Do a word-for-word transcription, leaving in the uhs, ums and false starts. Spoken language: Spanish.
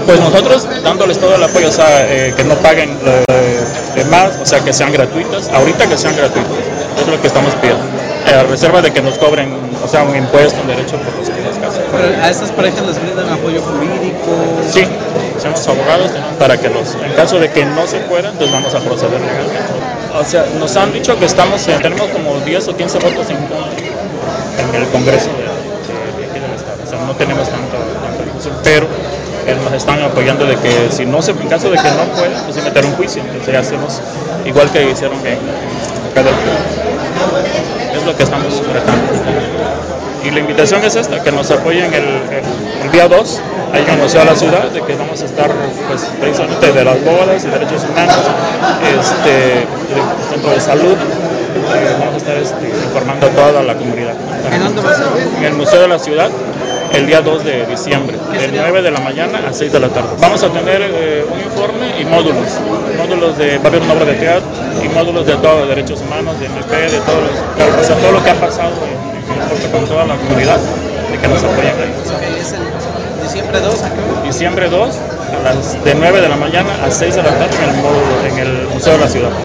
Pues nosotros dándoles todo el apoyo, o sea, eh, que no paguen eh, más, o sea, que sean gratuitas, ahorita que sean gratuitas, es lo que estamos pidiendo, eh, a reserva de que nos cobren, o sea, un impuesto, un derecho por los que las casas. Pero a estas parejas les brindan apoyo jurídico. Sí, somos abogados para que los, en caso de que no se puedan, entonces vamos a proceder legalmente. O sea, nos han dicho que estamos, eh, tenemos como diez o quince votos en, en el Congreso de, de, de aquí del Estado, o sea, no tenemos tanto, tanta discusión, pero eh, nos están apoyando de que si no se, en caso de que no puedan, pues meter un juicio, entonces ya hacemos igual que hicieron en acá del es lo que estamos tratando. Y la invitación es esta, que nos apoyen el, el, el día dos, ahí en el Museo de la Ciudad, de que vamos a estar pues, precisamente de las bodas y derechos humanos, este, del centro de salud, eh, vamos a estar este, informando a toda la comunidad. ¿En dónde va a ser? En el Museo de la Ciudad, el día dos de diciembre, de nueve de la mañana a seis de la tarde. Vamos a tener eh, un informe y módulos, módulos de, va a haber una obra de teatro y módulos de todos los derechos humanos, de M P, de todos los, o sea, todo lo que ha pasado en, con toda la comunidad, de que nos apoyen ahí. ¿Es el diciembre dos? Diciembre dos, a las, de nueve de la mañana a seis de la tarde en el, módulo, en el Museo de la Ciudad.